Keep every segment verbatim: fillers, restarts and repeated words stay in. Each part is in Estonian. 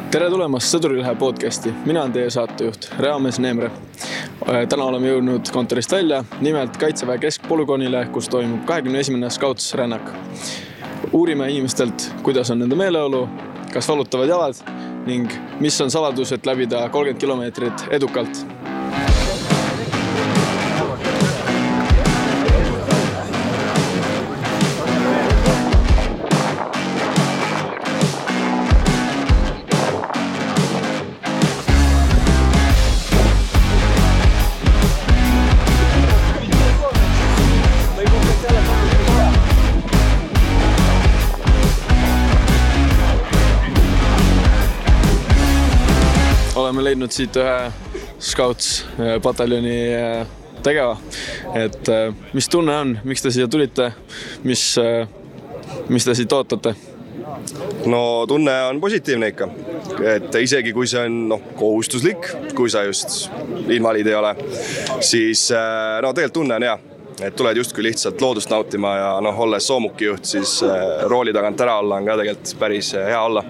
Tere tulemast Sõdurilehe podcasti. Mina olen teie saatejuht, Reamees Neemre. Täna oleme jõudnud kontorist välja, nimelt Kaitseväe keskpolügoonile, kus toimub kahekümne esimene Scouts-rännak. Uurime inimestelt, kuidas on nende meeleolu, kas valutavad jalad ning mis on saladus, et läbida kolmkümmend kilomeetrit edukalt. Oleme leidnud siit ühe Scouts-pataljoni tegeva, et mis tunne on, miks te siia tulite, mis, mis te siit ootate? No tunne on positiivne ikka, et isegi kui see on no, kohustuslik, kui sa just invalid ei ole, siis no, tegelikult tunne on hea, et tuled justkui lihtsalt loodust nautima ja no, olles soomukijuht, siis rooli tagant ära olla on ka tegelikult päris hea olla.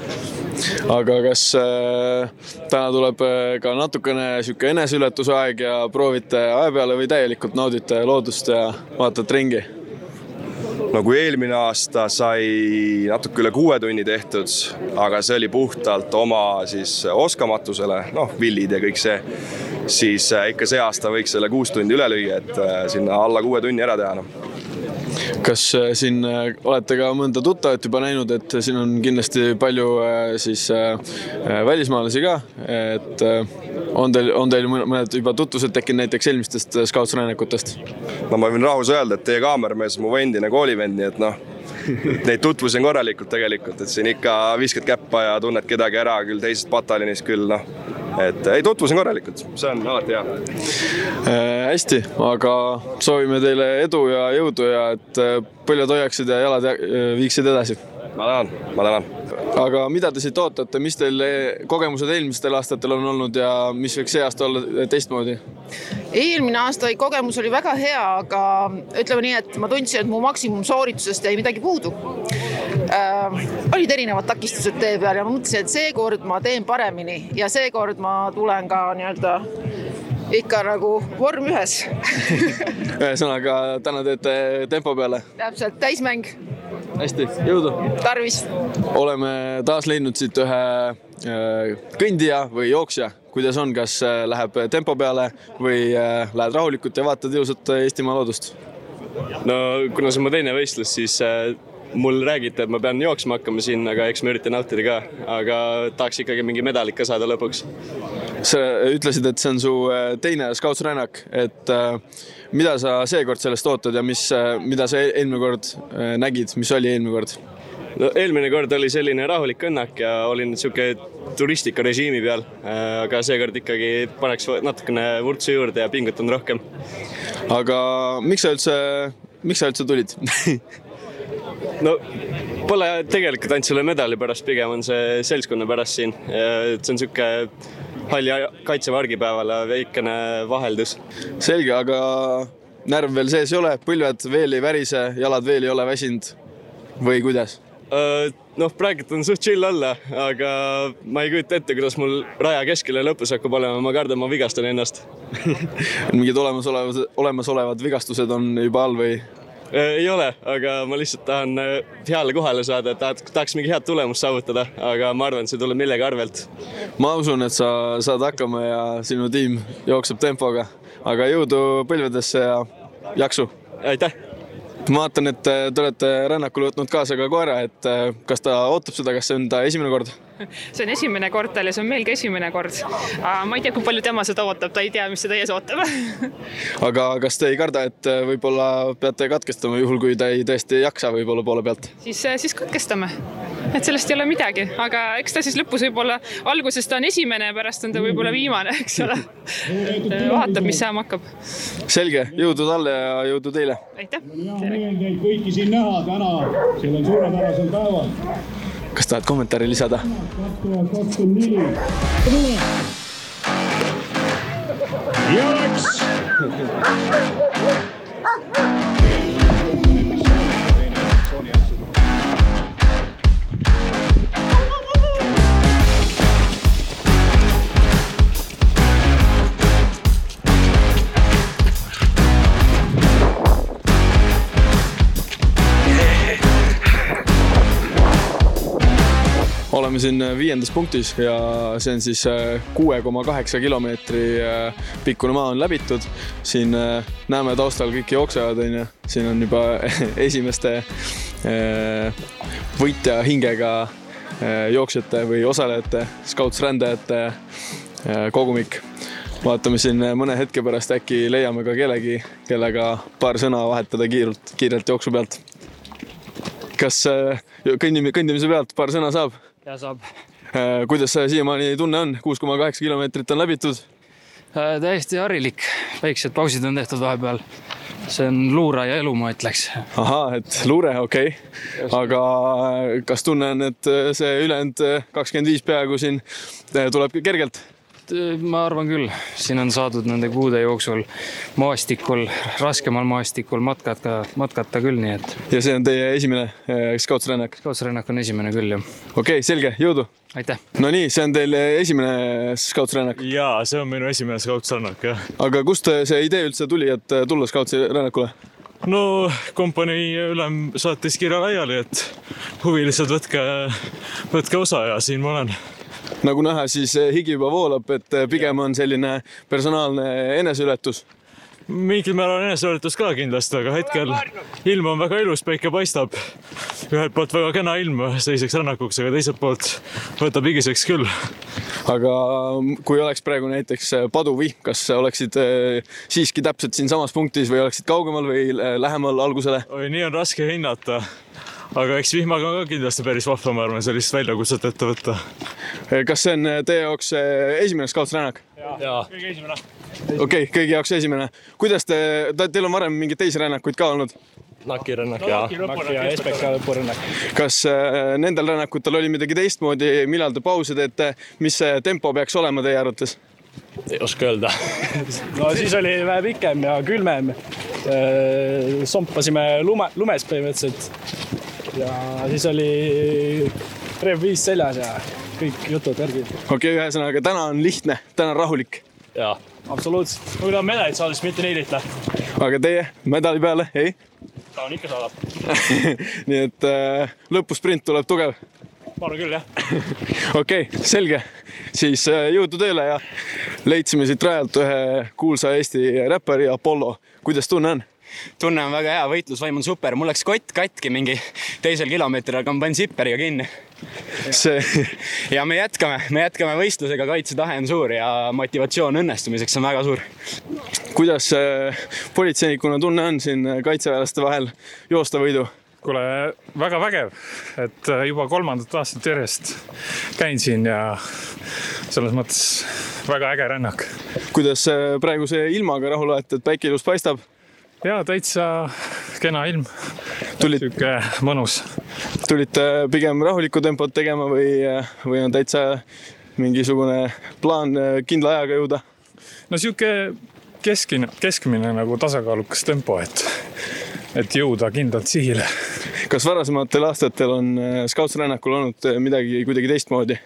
Aga kas äh, täna tuleb ka natukene süke eneseületusaeg ja proovite aja peale või täielikult naudite loodust ja vaatate ringi? No kui eelmine aasta sai natuke üle kuue tunni tehtud, aga see oli puhtalt oma siis oskamatusele, noh villid ja kõik see, siis ikka see aasta võiks selle kuus tundi üle lüüa, et sinna alla kuue tunni ära teha. No. Kas siin olete ka mõnda tuttavat juba näinud, et siin on kindlasti palju siis välismaalasi ka, et on teil, on teil mõned juba tutvused tekkinud näiteks eelmistest Scouts-rännakutest? No ma võin rahus öelda, et teie kaamermees mu endine koolivend, nii et noh, neid tutvusin korralikult tegelikult, et siin ikka viskad käppa ja tunned kedagi ära, küll teisest pataljonis küll, noh, et ei tutvusin korralikult, see on alati hea. Äh, hästi, aga soovime teile edu ja jõudu ja et põljad hoiaksid ja jalad viiksid edasi. Ma tänan, ma tänan. Aga mida te siit ootate, mis teil kogemused eelmistel aastatel on olnud ja mis võiks see aasta olla teistmoodi? Eelmine aasta kogemus oli väga hea, aga ütleme nii, et ma tundsin, et mu maksimumsooritusest jäi midagi puudu. Äh, olid erinevad takistused tee peal ja ma mõtlesin, et seekord ma teen paremini ja seekord ma tulen ka nii-öelda ikka nagu vorm ühes. Ühesõnaga, täna teete tempo peale. Täpselt, täismäng. Hästi, jõudu. Tarvis. Oleme taas leidnud siit ühe kõndija või jooksja. Kuidas on, kas läheb tempo peale või lähed rahulikult ja vaatad ilusat Eestimaa loodust? No kuna see on mu teine võistlus, siis mul räägite, et ma pean jooksma hakkama siin, aga eks ma üritan nautida ka, aga tahaks ikkagi mingi medalik ka saada lõpuks. Sa ütlesid, et see on su teine Scouts-rännak, et mida sa seekord sellest ootad ja mis, mida sa eelmine kord nägid, mis oli eelmine kord? No, eelmine kord oli selline rahulik õnnak ja olin siuke turistika režiimi peal, aga seekord ikkagi paneks natukene vurtsu juurde ja pingutan rohkem. Aga miks sa üldse, miks sa üldse tulid? No pole tegelikult ainult selle medali pärast, pigem on see seltskonna pärast siin. See on siuke halli Kaitseväe argipäevale veikene vaheldus. Selge, aga närv veel sees ei ole, põlved veel ei värise, jalad veel ei ole väsinud või kuidas? Noh, praegult on suht chill olla, aga ma ei kujuta ette, kuidas mul raja keskele lõpus hakkab olema, ma kardan, ma vigastan ennast. Mingid olemasolevad, olemasolevad vigastused on juba all või? Ei ole, aga ma lihtsalt tahan heale kohale saada, et tahaks mingi head tulemust saavutada, aga ma arvan, et see tuleb millegi arvelt. Ma usun, et sa saad hakkama ja sinu tiim jookseb tempoga, aga jõudu põlvedesse ja jaksu. Aitäh! Ma vaatan, et te olete rännakul võtnud kaasa ka koera, et kas ta ootab seda, kas see on ta esimene kord? See on esimene kord tal ja see on meil ka esimene kord. Ma ei tea, kui palju tema seda ootab, ta ei tea, mis seda ees ootab. Aga kas te ei karda, et võib-olla peate katkestama juhul, kui ta ei tõesti jaksa võib-olla poole pealt? Siis, siis katkestame, et sellest ei ole midagi, aga eks ta siis lõpus võib-olla alguses ta on esimene ja pärast on ta võib-olla viimane, eks ole. Vaatab, mis saama hakkab. Selge, jõudu talle ja jõudu teile. Aitäh. Teid kõiki siin näha täna, seal on suurepärasel päeval. Kas tahad kommentaari lisada? kaks tuhat kakskümmend neli. Ja läks! oleme siin viiendas punktis ja see on siis kuue koma kaheksa kilomeetri pikkune maa on läbitud. Siin näeme taustal kõik jooksejad, siin on juba esimeste võitja hingega jooksjate või osalejate, scouts-rändajate kogumik. Vaatame siin mõne hetke pärast, äkki leiame ka kellegi, kellega paar sõna vahetada kiirelt, kiirelt jooksu pealt. Kas kõndimise pealt paar sõna saab? Ja saab. Kuidas siiamaani tunne on? kuus koma kaheksa kilomeetrit on läbitud? Täiesti harilik. Väiksed pausid on tehtud vahepeal. See on luura ja elu, ma ütleks. Aha, et luure, okei. Okay. Aga kas tunne on, et see ülejäänud kakskümmend viis peaaegu siin tuleb kergelt? Ma arvan küll. Siin on saadud nende kuude jooksul maastikul, raskemal maastikul matkata, matkata küll, nii et... Ja see on teie esimene scouts-rännak? Scouts-rännak on esimene küll, jah. Okei, okay, selge, jõudu! Aitäh! No nii, see on teil esimene scouts-rännak? Jaa, see on minu esimene scouts-rännak, jah. Aga kust see idee üldse tuli, et tulla scouts-rännakule? No, kompanii ülem saatis kirja laiali, et huvilised võtke, võtke osa ja siin ma olen. Nagu näha, siis higi juba voolab, et pigem on selline personaalne eneseületus. Mingil määral eneseületus ka kindlasti, aga hetkel ilm on väga ilus, päike paistab. Ühelt poolt väga kena ilm seiseks rännakuks, aga teiselt poolt võtab higiseks küll. Aga kui oleks praegu näiteks paduvihm, kas oleksid siiski täpselt siin samas punktis või oleksid kaugemal või lähemal algusele? Oi, nii on raske hinnata. Aga eks vihmaga on ka kindlasti päris vahva, ma arvan, sellist väljakutset ette võtta. Kas see on teie jaoks esimene scouts-rännak? Jaa, kõige esimene. Okei, okay, kõigi jaoks esimene. Kuidas te, teil on varem mingid teisi rännakuid ka olnud? Naki rännak ja Naki ja S P K lõpurännak. Kas nendel rännakutel oli midagi teistmoodi, millal te pausi teete, mis see tempo peaks olema teie arvates? Ei oska öelda. No siis oli vähe pikem ja külmem. Sompasime lume, lumes põhimõtteliselt. Ja siis oli rev viis seljas ja kõik jutud värgid. Okei, okay, ühesõnaga, täna on lihtne, täna on rahulik. Jaa, absoluutselt. Kui ta on medalit saada, siis mitte nii lihtne. Aga teie medali peale, ei? Ta on ikka saadab. Nii et äh, lõpusprint tuleb tugev. Ma arvan küll, jah. Okei, okay, selge. Siis äh, jõudu tööle ja leidsime siit rajalt ühe kuulsa Eesti räppari Apollo. Kuidas tunne on? Tunne on väga hea, võitlusvaim on super. Mul läks kott katki mingi teisel kilomeetril, aga ma panin sipperiga kinni. See... Ja me jätkame, me jätkame võistlusega, kaitsetahe on suur ja motivatsioon õnnestumiseks on väga suur. Kuidas politseinikuna tunne on siin kaitseväelaste vahel joosta võidu? Kuule, väga vägev, et juba kolmandat aastat järjest käin siin ja selles mõttes väga äge rännak. Kuidas praegu see ilmaga rahul olete, et päike ilus paistab? Jaa, täitsa kena ilm. Tulid... Süke mõnus. Tulite pigem rahulikku tempot tegema või, või on täitsa mingisugune plaan kindla ajaga jõuda? No süke keskmine, keskmine nagu tasakaalukas tempo, et, et jõuda kindlalt sihile. Kas varasematel aastatel on scouts-rännakul olnud midagi kuidagi teistmoodi?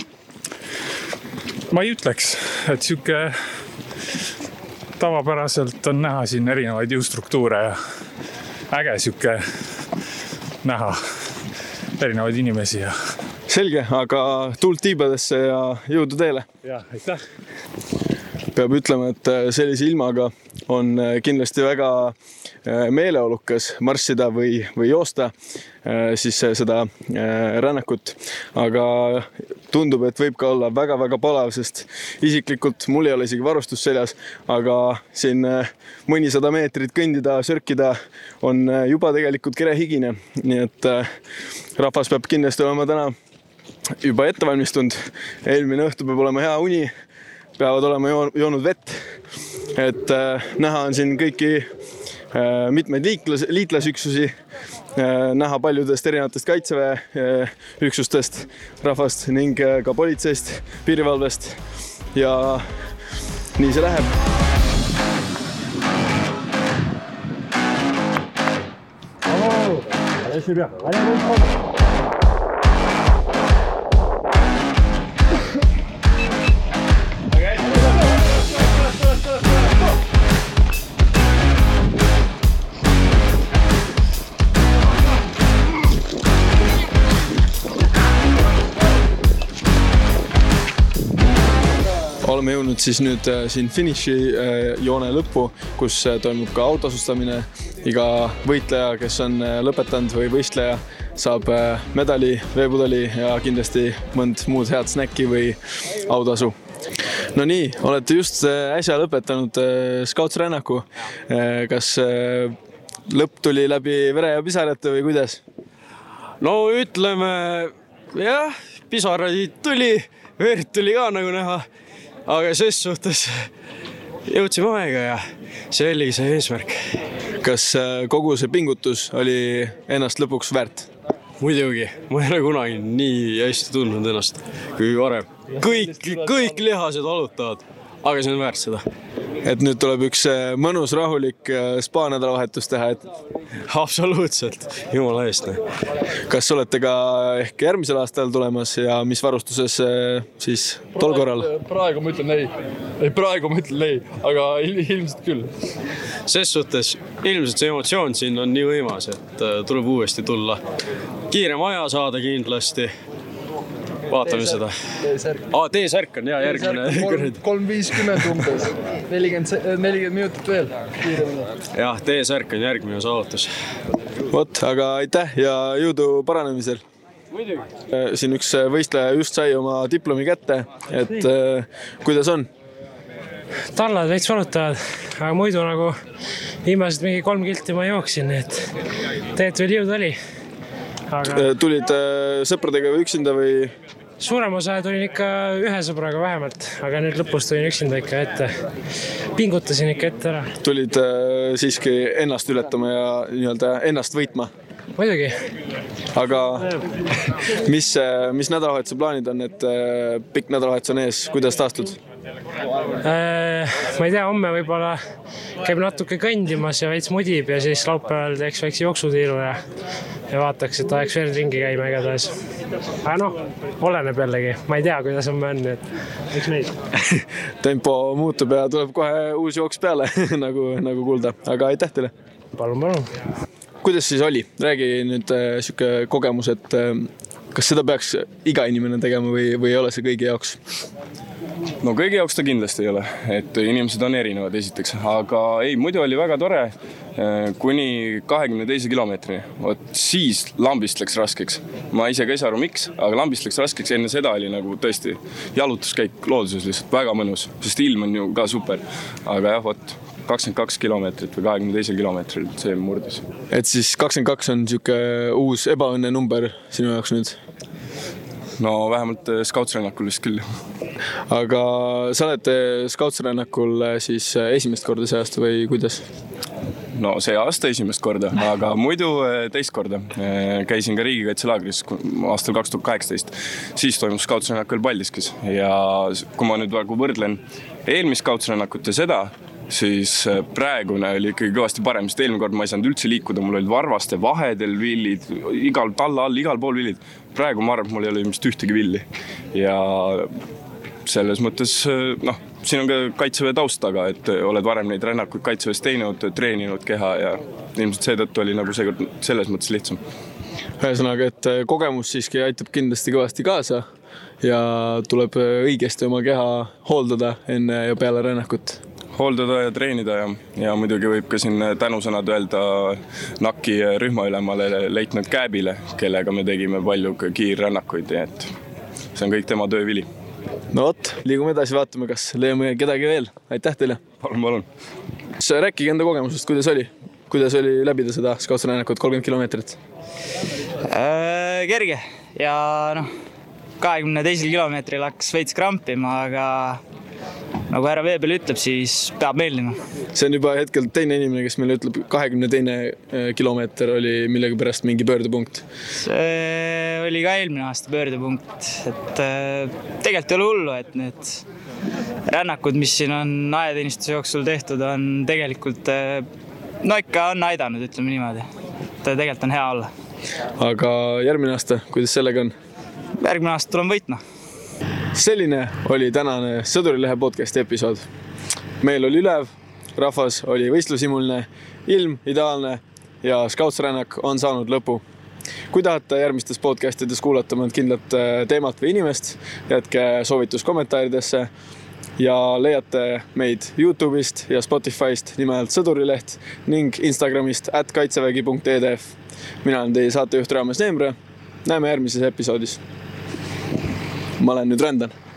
Ma ei ütleks, et süke... Tavapäraselt on näha siin erinevaid jõustruktuure ja äge süke näha erinevaid inimesi. Ja... Selge, aga tuld tiibadesse ja jõudu teele. Ja, aitäh. Peab ütlema, et sellise ilmaga on kindlasti väga meeleolukas marssida või, või joosta siis seda rännakut. Aga tundub, et võib ka olla väga-väga palav, sest isiklikult mul ei ole isegi varustus seljas, aga siin mõnisada meetrit kõndida, sörkida on juba tegelikult kerehigine. Nii et rahvas peab kindlasti olema täna juba ettevalmistunud. Eelmine õhtu peab olema hea uni, peavad olema joonud vett, et näha on siin kõiki mitmeid liitlas, liitlasüksusi, näha paljudest erinevatest kaitseväe üksustest rahvast ning ka politseist, piirivalvest ja nii see läheb. oleme jõudnud siis nüüd siin finiši joone lõppu, kus toimub ka autosustamine. Iga võitleja, kes on lõpetanud või võistleja, saab medali, veepudeli ja kindlasti mõnd muud head snäkki või autasu. No nii, olete just äsja lõpetanud Scoutsrännaku. Kas lõpp tuli läbi vere ja pisarate või kuidas? No ütleme, jah, pisaraid tuli, verd tuli ka nagu näha, aga ses suhtes jõudsime aega ja see oli see eesmärk. Kas kogu see pingutus oli ennast lõpuks väärt? Muidugi, ma ei ole kunagi nii hästi tundnud ennast kui varem. Kõik, kõik lihased valutavad, aga see on väärt seda. Et nüüd tuleb üks mõnus rahulik spa nädalavahetus teha, et... Absoluutselt, jumala eest. Kas olete ka ehk järgmisel aastal tulemas ja mis varustuses siis tol korral? Praegu ma ütlen ei. ei, praegu ma ütlen ei, aga ilmselt küll. Ses suhtes ilmselt see emotsioon siin on nii võimas, et tuleb uuesti tulla. Kiirem aja saada kindlasti. Vaatame seda. Aa, T-särk on, jaa, järgmine. kolm viiskümmend umbes. nelikümmend minutit veel. Jah, T-särk on järgmine saavutus. Vot, aga aitäh ja jõudu paranemisel. Siin üks võistleja just sai oma diplomi kätte, et kuidas on? Tallad veits valutavad, aga muidu nagu viimased mingi kolm kilti ma jooksin, et tegelikult veel jõud oli. Aga... Tulid sõpradega või üksinda või? Suurem osa tulin ikka ühe sõbraga vähemalt, aga nüüd lõpus tulin üksinda ikka ette. Pingutasin ikka ette ära. Tulid siiski ennast ületama ja nii-öelda ennast võitma? Muidugi. Aga mis, mis nädalavahetuse plaanid on, et pikk nädalavahetus on ees, kuidas taastud? Ma ei tea, homme võib-olla käib natuke kõndimas ja veits mudib ja siis laupäeval teeks väikse jooksutiiru ja, ja vaataks, et aeks veel ringi käima igatahes. Aga noh, oleneb jällegi. Ma ei tea, kuidas on mõnn, et eks neid. Tempo muutub ja tuleb kohe uus jooks peale, nagu, nagu kuulda. Aga aitäh teile. Palun, palun. Kuidas siis oli? Räägi nüüd siuke kogemus, et kas seda peaks iga inimene tegema või, või ei ole see kõigi jaoks? No kõigi jaoks ta kindlasti ei ole, et inimesed on erinevad esiteks, aga ei, muidu oli väga tore kuni kahekümne teise kilomeetrini. Vot siis lambist läks raskeks. Ma ise ka ei saa aru miks, aga lambist läks raskeks. Enne seda oli nagu tõesti jalutuskäik looduses lihtsalt väga mõnus, sest ilm on ju ka super. Aga jah, vot kakskümmend kaks kilomeetrit või kahekümne teise kilomeetril see murdis. Et siis kakskümmend kaks on siuke uus ebaõnne number sinu jaoks nüüd? No vähemalt Scoutsrännakul vist küll. Aga sa oled Scoutsrännakul siis esimest korda see aasta või kuidas? No see aasta esimest korda, aga muidu teist korda. Käisin ka riigikaitselaagris aastal kaks tuhat kaheksateist. Siis toimus Scoutsrännakul Paldiskis ja kui ma nüüd praegu võrdlen eelmist Scoutsrännakut ja seda, siis praegune oli ikkagi kõvasti parem, sest eelmine kord ma ei saanud üldse liikuda, mul olid varvaste vahedel villid, igal talla all, igal pool villid. Praegu ma arvan, mul ei ole ilmselt ühtegi villi. Ja selles mõttes, noh, siin on ka kaitseväe taustaga, et oled varem neid rännakuid kaitseväes teinud, treeninud keha ja ilmselt seetõttu oli nagu see, selles mõttes lihtsam. Ühesõnaga, et kogemus siiski aitab kindlasti kõvasti kaasa ja tuleb õigesti oma keha hooldada enne ja peale rännakut. Hooldada ja treenida ja, ja muidugi võib ka siin tänusõnad öelda Naki rühmaülemale leitnant Kääbile, kellega me tegime palju kiirrännakuid, et see on kõik tema töövili. No vot, liigume edasi, vaatame, kas leiame kedagi veel. Aitäh teile. Palun, palun. Rääkige enda kogemusest, kuidas oli? Kuidas oli läbida seda Scoutsrännakut kolmkümmend kilomeetrit? Äh, kerge ja noh, kahekümne teisel kilomeetril hakkas veits krampima, aga nagu härra Veebel ütleb, siis peab meeldima. See on juba hetkel teine inimene, kes meile ütleb, kahekümne teine kilomeeter oli millegi pärast mingi pöördepunkt. See oli ka eelmine aasta pöördepunkt, et tegelikult ei ole hullu, et need rännakud, mis siin on ajateenistuse jooksul tehtud, on tegelikult, no ikka on aidanud, ütleme niimoodi. Tegelikult on hea olla. Aga järgmine aasta, kuidas sellega on? Järgmine aasta tulen võitma. Selline oli tänane Sõdurilehe podcasti episood. Meil oli ülev, rahvas oli võistlusimuline, ilm ideaalne ja Scoutsrännak on saanud lõpu. Kui tahate järgmistes podcastides kuulata mõnd kindlat teemat või inimest, jätke soovitus kommentaaridesse ja leiate meid YouTube'ist ja Spotify'st nimelt Sõdurileht ning Instagramist at kaitsevägi punkt e d f. Mina olen teie saatejuht Raames Neemre. Näeme järgmises episoodis. Ma olen nüüd rändan.